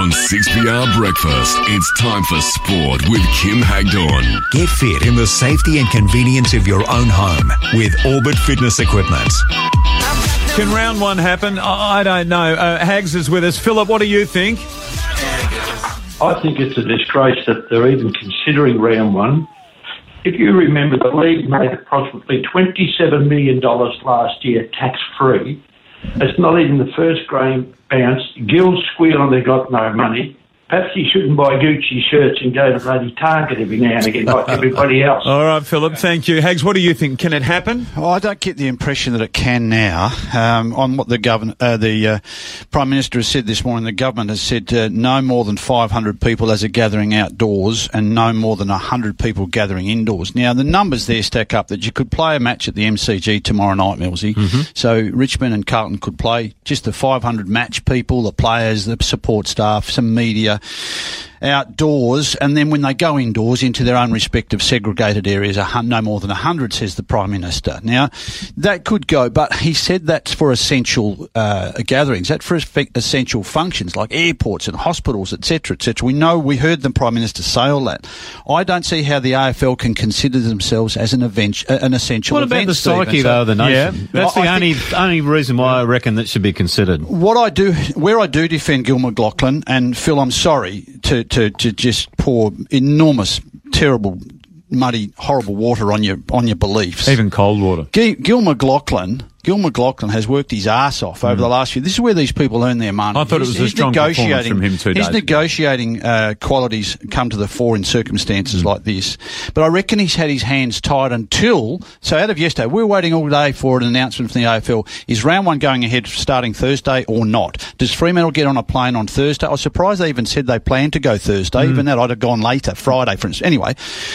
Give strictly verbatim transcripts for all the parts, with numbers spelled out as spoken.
On six P R Breakfast, it's time for sport with Kim Hagdorn. Get fit in the safety and convenience of your own home with Orbit Fitness Equipment. Can round one happen? I I don't know. Uh, Hags is with us. Philip, what do you think? I think it's a disgrace that they're even considering round one. If you remember, the league made approximately twenty-seven million dollars last year tax-free. It's not even the first game bounce. Gil's squealing they got no money. Perhaps he shouldn't buy Gucci shirts and go to bloody Target every now and again like everybody else. All right, Philip, thank you. Hags, what do you think? Can it happen? Oh, I don't get the impression that it can now. Um, on what the governor, uh, the uh, Prime Minister has said this morning, the government has said uh, no more than five hundred people as a gathering outdoors and no more than one hundred people gathering indoors. Now, the numbers there stack up that you could play a match at the M C G tomorrow night, Millsy. Mm-hmm. So Richmond and Carlton could play. Just the five hundred match people, the players, the support staff, some media outdoors, and then when they go indoors into their own respective segregated areas, a hun- no more than one hundred, says the Prime Minister. Now, that could go, but he said that's for essential uh, gatherings, that's for essential functions like airports and hospitals, et cetera, et cetera. We know, we heard the Prime Minister say all that. I don't see how the A F L can consider themselves as an event, uh, an essential what event. What about the Stephen? psyche, so, though, of the nation? Yeah, that's I, the I only think, only reason why I reckon that should be considered. What I do, where I do defend Gil McLachlan, and Phil, I'm sorry to To, to just pour enormous, terrible, muddy, horrible water on your on your beliefs. Even cold water. Gil, Gil McLachlan, Gil McLachlan has worked his arse off over mm. the last few. This is where these people earn their money. I thought he's, it was a strong performance from him two days His ago. negotiating uh, qualities come to the fore in circumstances mm. like this. But I reckon he's had his hands tied until, so out of yesterday, we were waiting all day for an announcement from the A F L. Is round one going ahead starting Thursday or not? Does Fremantle get on a plane on Thursday? I was surprised they even said they planned to go Thursday. Mm. Even that I'd have gone later, Friday, for instance. Anyway,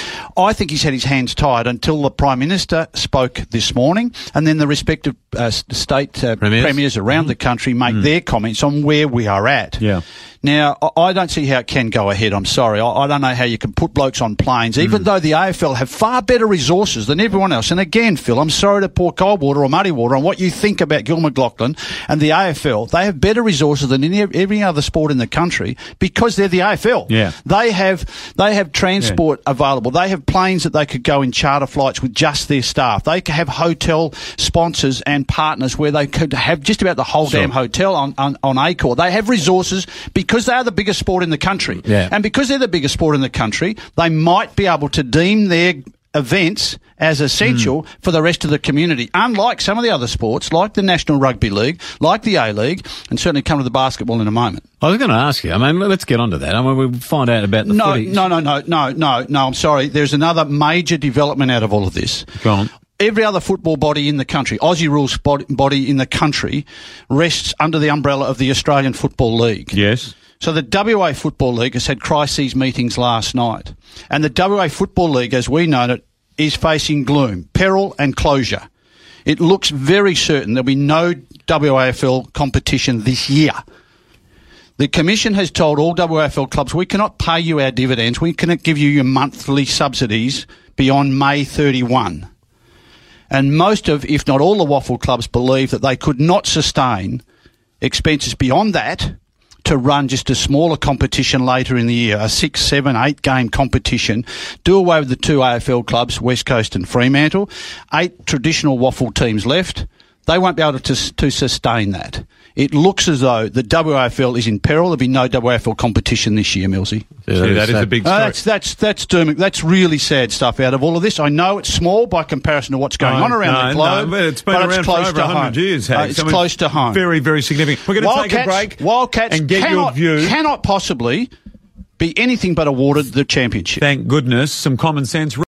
I think he's had his hands tied until the Prime Minister spoke this morning, and then the respective uh, state Uh, premiers. premiers around mm. the country make mm. their comments on where we are at. Yeah. Now, I don't see how it can go ahead. I'm sorry. I, I don't know how you can put blokes on planes, even mm. though the A F L have far better resources than everyone else. And again, Phil, I'm sorry to pour cold water or muddy water on what you think about Gil McLachlan and the A F L. They have better resources than any, every other sport in the country because they're the A F L. Yeah. They have they have transport yeah. available. They have planes that they could go in charter flights with just their staff. They could have hotel sponsors and partners where they could have just about the whole sure. damn hotel on, on, on Accor. They have resources because they are the biggest sport in the country. Yeah. And because they're the biggest sport in the country, they might be able to deem their events as essential mm. for the rest of the community. Unlike some of the other sports, like the National Rugby League, like the A-League, and certainly come to the basketball in a moment. I was going to ask you, I mean, let's get on to that. I mean, we'll find out about the no, footage. No, no, no, no, no, no, I'm sorry. There's another major development out of all of this. Go on. Every other football body in the country, Aussie rules body in the country, rests under the umbrella of the Australian Football League. Yes. So the W A Football League has had crises meetings last night. And the W A Football League, as we know it, is facing gloom, peril and closure. It looks very certain there'll be no W A F L competition this year. The Commission has told all W A F L clubs, we cannot pay you our dividends, we cannot give you your monthly subsidies beyond May thirty-first. And most of, if not all the waffle clubs believe that they could not sustain expenses beyond that to run just a smaller competition later in the year, a six, seven, eight game competition, do away with the two A F L clubs, West Coast and Fremantle, eight traditional waffle teams left. They won't be able to, to sustain that. It looks as though the W A F L is in peril. There'll be no W A F L competition this year, Millsy. Yeah, that, that is, is a big story. Uh, that's that's that's dooming. That's really sad stuff out of all of this. I know it's small by comparison to what's going no, on around no, the globe, no, but it's been but around it's close for over to one hundred home. years. Uh, it's I mean, close to home. Very, very significant. We're going to Wildcats, take a break Wildcats and get cannot, your view. Cannot possibly be anything but awarded the championship. Thank goodness. Some common sense.